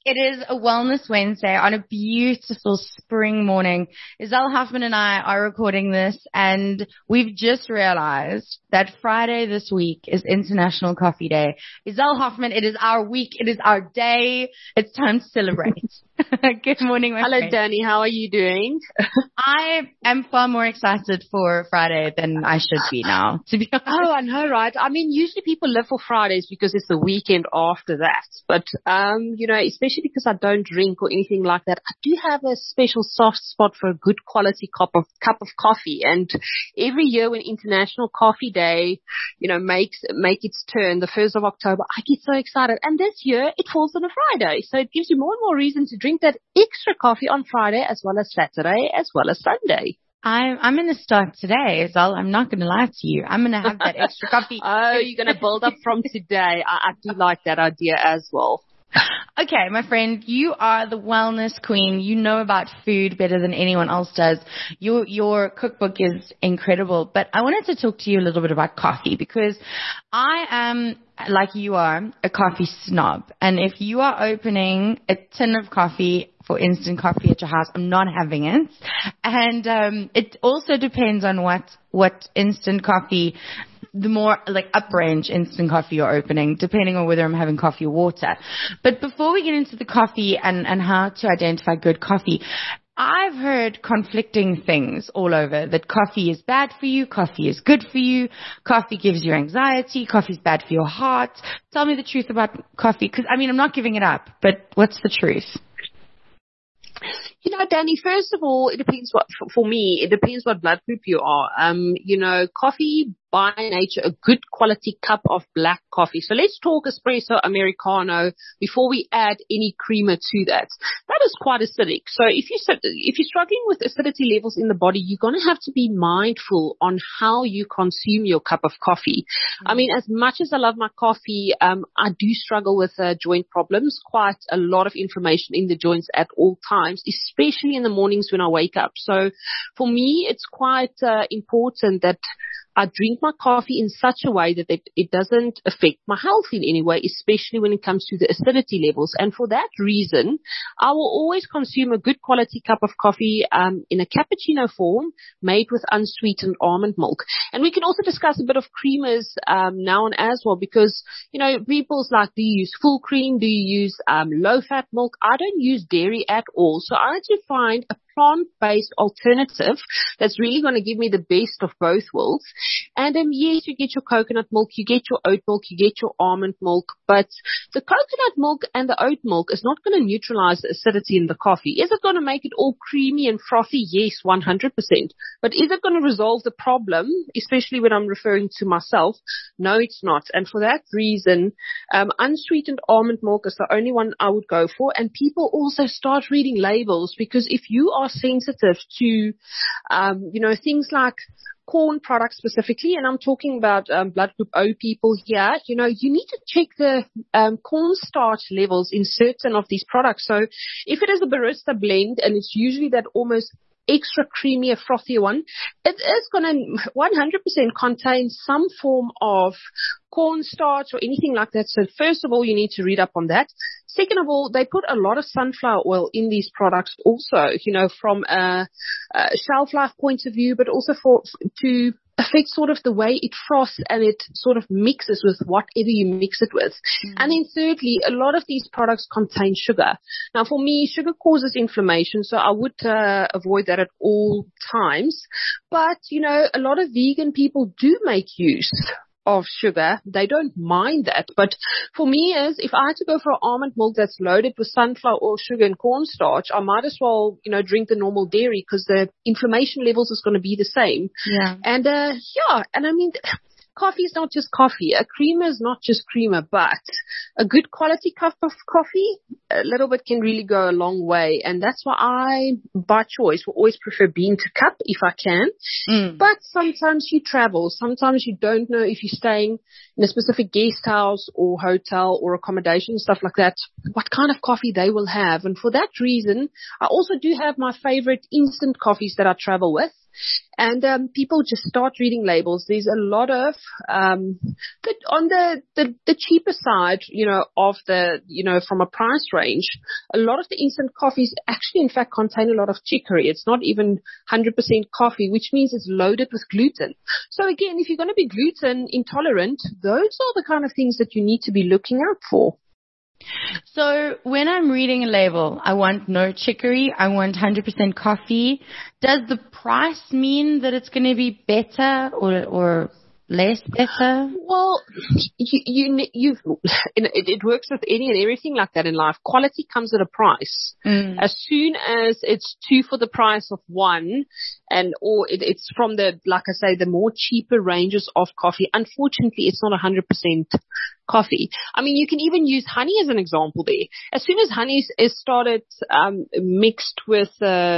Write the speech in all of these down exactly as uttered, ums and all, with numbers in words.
It is a Wellness Wednesday on a beautiful spring morning. Iselle Hoffman and I are recording this, and we've just realized that Friday this week is International Coffee Day. Iselle Hoffman, it is our week. It is our day. It's time to celebrate. Good morning, my Hello, friend. Danny. How are you doing? I am far more excited for Friday than I should be now, to be honest. Oh, I know, right? I mean, usually people live for Fridays because it's the weekend after that. But, um, you know, especially because I don't drink or anything like that, I do have a special soft spot for a good quality cup of cup of coffee. And every year when International Coffee Day, you know, makes make its turn, the first of October, I get so excited. And this year it falls on a Friday, so it gives you more and more reason to drink that extra coffee on Friday as well as Saturday as well as Sunday. I'm, I'm going to start today, Iselle. I'm not going to lie to you. I'm going to have that extra coffee. Oh, you're going to build up from today. I, I do like that idea as well. Okay, my friend, you are the wellness queen. You know about food better than anyone else does. Your your cookbook is incredible. But I wanted to talk to you a little bit about coffee because I am, like you are, a coffee snob. And if you are opening a tin of coffee for instant coffee at your house, I'm not having it. And um, it also depends on what what instant coffee, the more like up-range instant coffee you're opening, depending on whether I'm having coffee or water. But before we get into the coffee and, and how to identify good coffee, I've heard conflicting things all over, that coffee is bad for you, coffee is good for you, coffee gives you anxiety, coffee is bad for your heart. Tell me the truth about coffee, because, I mean, I'm not giving it up, but what's the truth? You know, Danny, first of all, it depends what, for me, it depends what blood group you are. Um, you know, coffee by nature, a good quality cup of black coffee. So let's talk espresso, Americano before we add any creamer to that. That is quite acidic. So if you, if you're struggling with acidity levels in the body, you're going to have to be mindful on how you consume your cup of coffee. Mm-hmm. I mean, as much as I love my coffee, um, I do struggle with uh, joint problems, quite a lot of inflammation in the joints at all times, especially in the mornings when I wake up. So for me, it's quite uh, important that I drink my coffee in such a way that it, it doesn't affect my health in any way, especially when it comes to the acidity levels. And for that reason, I will always consume a good quality cup of coffee um, in a cappuccino form made with unsweetened almond milk. And we can also discuss a bit of creamers um, now and as well, because, you know, people's like, do you use full cream? Do you use um, low-fat milk? I don't use dairy at all. So I like to find a plant-based alternative that's really going to give me the best of both worlds. And um, yes, you get your coconut milk, you get your oat milk, you get your almond milk, but the coconut milk and the oat milk is not going to neutralize the acidity in the coffee. Is it going to make it all creamy and frothy? Yes, one hundred percent. But is it going to resolve the problem, especially when I'm referring to myself? No, it's not. And for that reason, um, unsweetened almond milk is the only one I would go for. And people also start reading labels, because if you are sensitive to, um, you know, things like corn products specifically, and I'm talking about um, blood group O people here, you know, you need to check the um, cornstarch levels in certain of these products. So if it is a barista blend, and it's usually that almost extra creamier, frothier one, it is going to one hundred percent contain some form of cornstarch or anything like that. So first of all, you need to read up on that. Second of all, they put a lot of sunflower oil in these products also, you know, from a, a shelf life point of view, but also for to affect sort of the way it frosts and it sort of mixes with whatever you mix it with. Mm. And then thirdly, a lot of these products contain sugar. Now for me, sugar causes inflammation, so I would uh, avoid that at all times. But, you know, a lot of vegan people do make use of sugar. They don't mind that. But for me is, if I had to go for an almond milk that's loaded with sunflower oil, sugar and cornstarch, I might as well, you know, drink the normal dairy, because the inflammation levels is going to be the same. Yeah. And, uh, yeah, and I mean, coffee is not just coffee. A creamer is not just creamer, but a good quality cup of coffee, a little bit can really go a long way. And that's why I, by choice, will always prefer bean to cup if I can. Mm. But sometimes you travel. Sometimes you don't know if you're staying in a specific guest house or hotel or accommodation, stuff like that, what kind of coffee they will have. And for that reason, I also do have my favorite instant coffees that I travel with. And um, people just start reading labels. There's a lot of um, the, on the, the the cheaper side, you know, of the, you know, from a price range. range, a lot of the instant coffees actually, in fact, contain a lot of chicory. It's not even one hundred percent coffee, which means it's loaded with gluten. So again, if you're going to be gluten intolerant, those are the kind of things that you need to be looking out for. So when I'm reading a label, I want no chicory, I want one hundred percent coffee. Does the price mean that it's going to be better or, or less better? Well, you, you, you've, it, it works with any and everything like that in life. Quality comes at a price. Mm. As soon as it's two for the price of one, and or it, it's from the, like I say, the more cheaper ranges of coffee. Unfortunately, it's not one hundred percent coffee. I mean, you can even use honey as an example there. As soon as honey is started um, mixed with uh,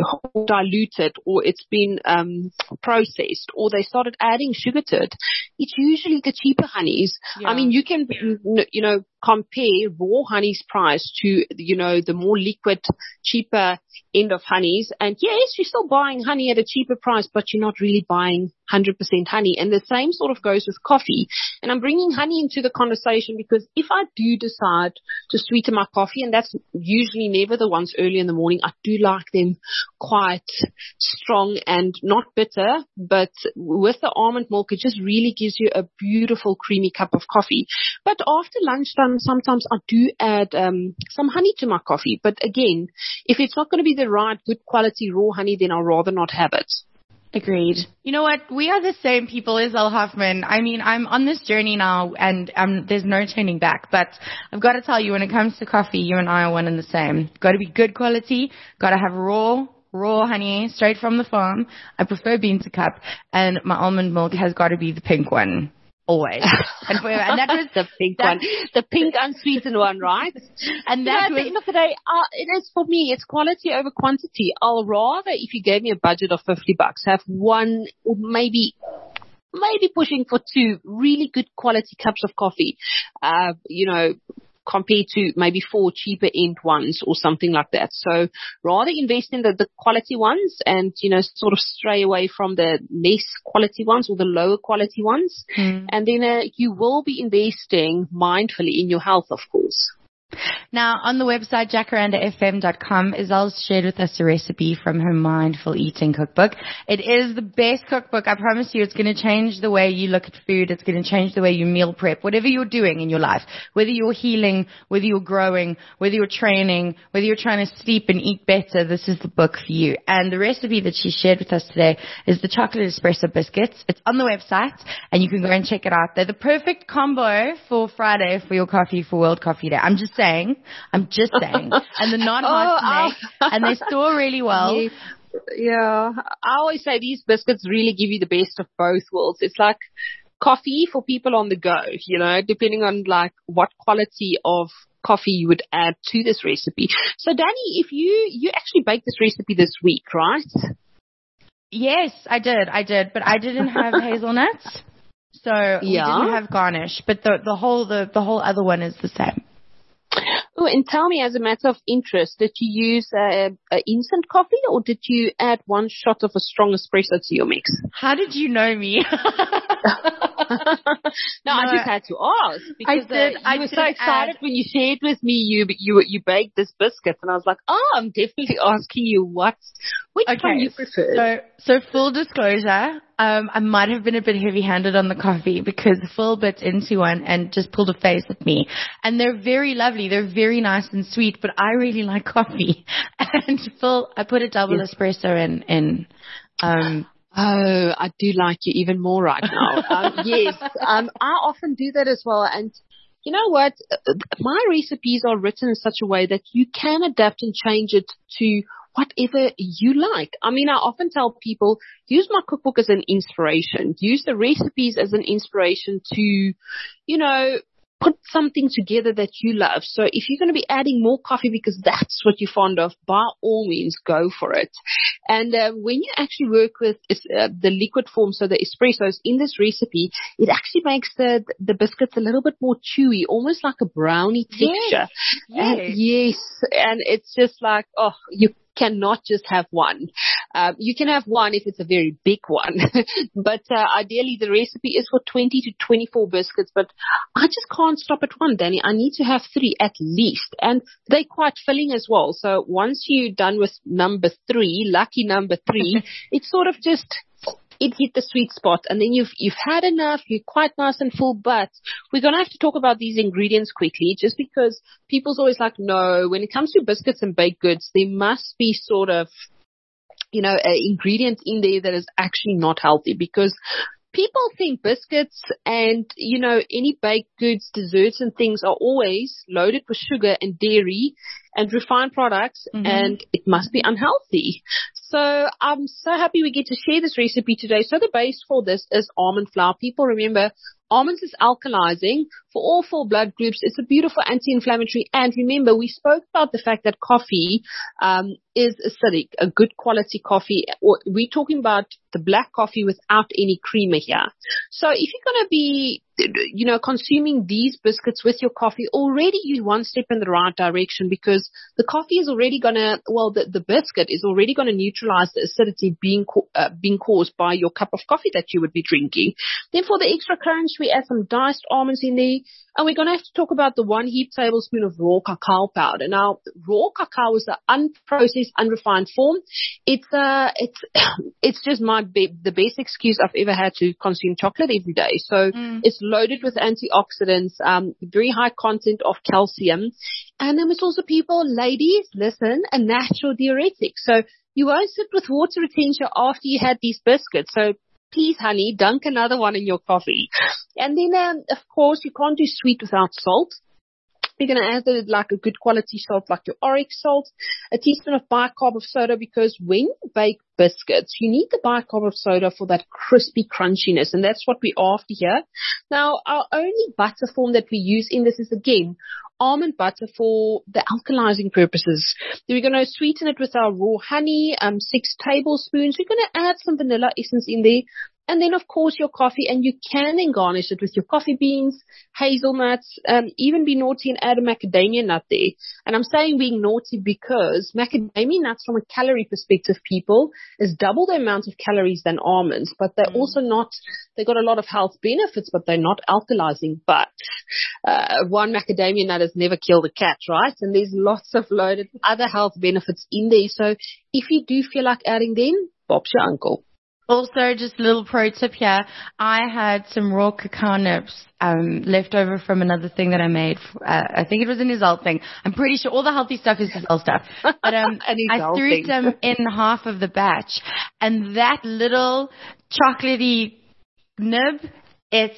diluted, or it's been um, processed, or they started adding sugar to it, it's usually the cheaper honeys. Yeah. I mean, you can, you know, compare raw honey's price to, you know, the more liquid, cheaper end of honeys. And yes, you're still buying honey at a cheaper price, but you're not really buying one hundred percent honey. And the same sort of goes with coffee. And I'm bringing honey into the conversation because if I do decide to sweeten my coffee, and that's usually never the ones early in the morning, I do like them quite strong and not bitter, but with the almond milk, it just really gives you a beautiful creamy cup of coffee. But after lunchtime, sometimes I do add um, some honey to my coffee. But again, if it's not going to be the right good quality raw honey, then I'd rather not have it. Agreed. You know what? We are the same people as Elle Hoffman. I mean, I'm on this journey now and um, there's no turning back. But I've got to tell you, when it comes to coffee, you and I are one and the same. Got to be good quality. Got to have raw, raw honey straight from the farm. I prefer bean to cup. And my almond milk has got to be the pink one. Always. And forever. And that was the pink one. The pink unsweetened one, right? And that you know, was, at the end of the day, uh, it is for me, it's quality over quantity. I'll rather, if you gave me a budget of fifty bucks, have one or maybe, maybe pushing for two really good quality cups of coffee, uh, you know, compared to maybe four cheaper end ones or something like that. So rather invest in the, the quality ones and, you know, sort of stray away from the less quality ones or the lower quality ones. Mm. And then uh, you will be investing mindfully in your health, of course. Now, on the website, jacaranda f m dot com, Iselle's shared with us a recipe from her Mindful Eating cookbook. It is the best cookbook. I promise you, it's going to change the way you look at food. It's going to change the way you meal prep, whatever you're doing in your life, whether you're healing, whether you're growing, whether you're training, whether you're trying to sleep and eat better. This is the book for you. And the recipe that she shared with us today is the chocolate espresso biscuits. It's on the website, and you can go and check it out. They're the perfect combo for Friday for your coffee for World Coffee Day. I'm just saying. I'm just saying. And they're not hard oh, to make, oh. and they store really well. Yes. Yeah. I always say these biscuits really give you the best of both worlds. It's like coffee for people on the go, you know, depending on like what quality of coffee you would add to this recipe. So Danny, if you, you actually baked this recipe this week, right? Yes, I did. I did, but I didn't have hazelnuts. So yeah. we didn't have garnish, but the, the whole, the, the whole other one is the same. Oh, and tell me, as a matter of interest, did you use a, a instant coffee or did you add one shot of a strong espresso to your mix? How did you know me? no, no, I just had to ask because I did, uh, you I were so excited add... when you shared with me you you you baked this biscuit, and I was like, oh, I'm definitely asking you what which okay, one you prefer. So, so full disclosure, um, I might have been a bit heavy-handed on the coffee because Phil bit into one and just pulled a face at me. And they're very lovely, they're very nice and sweet, but I really like coffee. And Phil, I put a double yes. espresso in in. Um, Oh, I do like you even more right now. um, yes, um, I often do that as well. And you know what? My recipes are written in such a way that you can adapt and change it to whatever you like. I mean, I often tell people, use my cookbook as an inspiration. Use the recipes as an inspiration to, you know, put something together that you love. So if you're going to be adding more coffee because that's what you're fond of, by all means, go for it. And uh, when you actually work with uh, the liquid form, so the espressos in this recipe, it actually makes the the biscuits a little bit more chewy, almost like a brownie texture. Yes, yes. And, yes, and it's just like, oh, you cannot just have one. Um, you can have one if it's a very big one, but uh, ideally the recipe is for twenty to twenty-four biscuits, but I just can't stop at one, Danny. I need to have three at least, and they're quite filling as well. So once you're done with number three, lucky number three, it's sort of just, it hit the sweet spot, and then you've you've had enough, you're quite nice and full. But we're going to have to talk about these ingredients quickly, just because people's always like, no, when it comes to biscuits and baked goods, there must be sort of, you know, an ingredient in there that is actually not healthy, because people think biscuits and, you know, any baked goods, desserts and things are always loaded with sugar and dairy and refined products, mm-hmm. and it must be unhealthy. So I'm so happy we get to share this recipe today. So the base for this is almond flour. People remember, almonds is alkalizing for all four blood groups. It's a beautiful anti-inflammatory. And remember, we spoke about the fact that coffee um, is acidic, a good quality coffee. We're talking about the black coffee without any creamer here. So if you're going to be, you know, consuming these biscuits with your coffee, already you're one step in the right direction, because the coffee is already going to, well, the, the biscuit is already going to neutralize the acidity being uh, being caused by your cup of coffee that you would be drinking. Then for the extra crunch, we add some diced almonds in there. And we're going to have to talk about the one heaped tablespoon of raw cacao powder. Now, raw cacao is the unprocessed, unrefined form. It's uh, it's it's just my be- the best excuse I've ever had to consume chocolate every day. So mm. it's loaded with antioxidants, um, very high content of calcium, and then it's also, people, ladies, listen, a natural diuretic. So you won't sit with water retention after you had these biscuits. So please, honey, dunk another one in your coffee. And then, um, of course, you can't do sweet without salt. You're going to add it like a good quality salt, like your Oryx salt, a teaspoon of bicarb of soda, because when you bake biscuits, you need the bicarb of soda for that crispy crunchiness, and that's what we're after here. Now, our only butter form that we use in this is, again, almond butter for the alkalizing purposes. We're going to sweeten it with our raw honey, um, six tablespoons. We're going to add some vanilla essence in there. And then, of course, your coffee, and you can then garnish it with your coffee beans, hazelnuts, um, even be naughty and add a macadamia nut there. And I'm saying being naughty because macadamia nuts, from a calorie perspective, people, is double the amount of calories than almonds, but they're mm. also not, they got a lot of health benefits, but they're not alkalizing. But uh, one macadamia nut has never killed a cat, right? And there's lots of loaded other health benefits in there. So if you do feel like adding them, Bob's your uncle. Also, just a little pro tip here. I had some raw cacao nibs um, left over from another thing that I made. Uh, I think it was an Isel thing. I'm pretty sure all the healthy stuff is Isel stuff. But um, I threw thing. some in half of the batch, and that little chocolatey nib, it's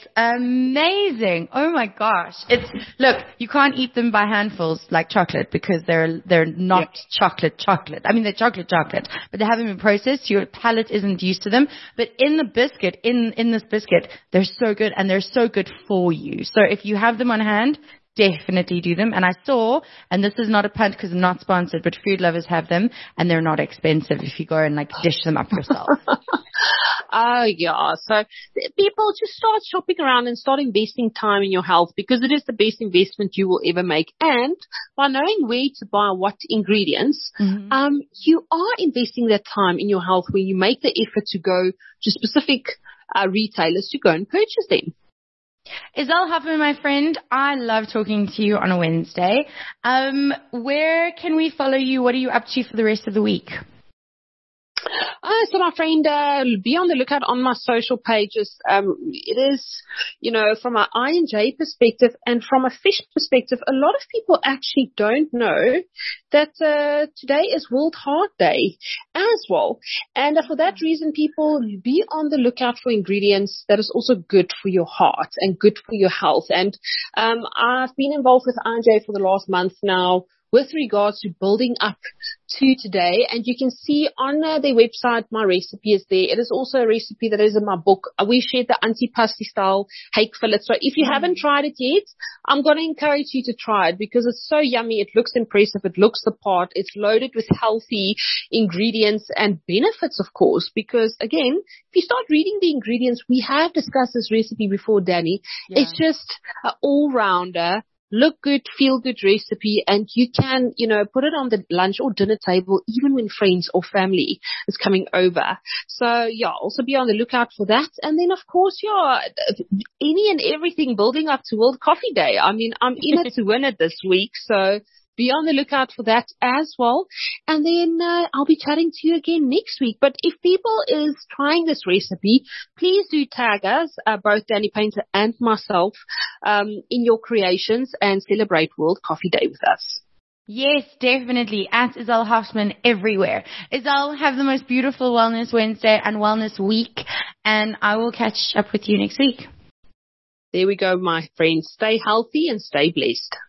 amazing. Oh my gosh. It's, look, you can't eat them by handfuls like chocolate, because they're, they're not yep. chocolate chocolate. I mean, they're chocolate chocolate, but they haven't been processed. Your palate isn't used to them. But in the biscuit, in, in this biscuit, they're so good, and they're so good for you. So if you have them on hand, definitely do them. And I saw, and this is not a punt because I'm not sponsored, but food lovers have them, and they're not expensive if you go and like dish them up yourself. Oh, yeah. So people, just start shopping around and start investing time in your health, because it is the best investment you will ever make. And by knowing where to buy what ingredients, mm-hmm. um, you are investing that time in your health, where you make the effort to go to specific uh, retailers to go and purchase them. Isel Huffman, my friend, I love talking to you on a Wednesday. Um, where can we follow you? What are you up to for the rest of the week? Uh, so my friend, uh, be on the lookout on my social pages. Um, it is, you know, from an I and J perspective and from a fish perspective, a lot of people actually don't know that uh, today is World Heart Day as well. And uh, for that reason, people, be on the lookout for ingredients that is also good for your heart and good for your health. And um, I've been involved with I and J for the last month now, with regards to building up to today. And you can see on uh, their website, my recipe is there. It is also a recipe that is in my book. Uh, we shared the antipasti style hake fillet. So if you mm. haven't tried it yet, I'm going to encourage you to try it, because it's so yummy. It looks impressive. It looks the part. It's loaded with healthy ingredients and benefits, of course, because again, if you start reading the ingredients, we have discussed this recipe before, Danny. Yeah. It's just an all-rounder look good, feel good recipe, and you can, you know, put it on the lunch or dinner table, even when friends or family is coming over. So yeah, also be on the lookout for that. And then of course, yeah, any and everything building up to World Coffee Day. I mean, I'm in it to win it this week. So be on the lookout for that as well. And then uh, I'll be chatting to you again next week. But if people is trying this recipe, please do tag us, uh, both Danny Painter and myself, um, in your creations and celebrate World Coffee Day with us. Yes, definitely. At Iselle Hoffman everywhere. Iselle, have the most beautiful Wellness Wednesday and Wellness Week. And I will catch up with you next week. There we go, my friends. Stay healthy and stay blessed.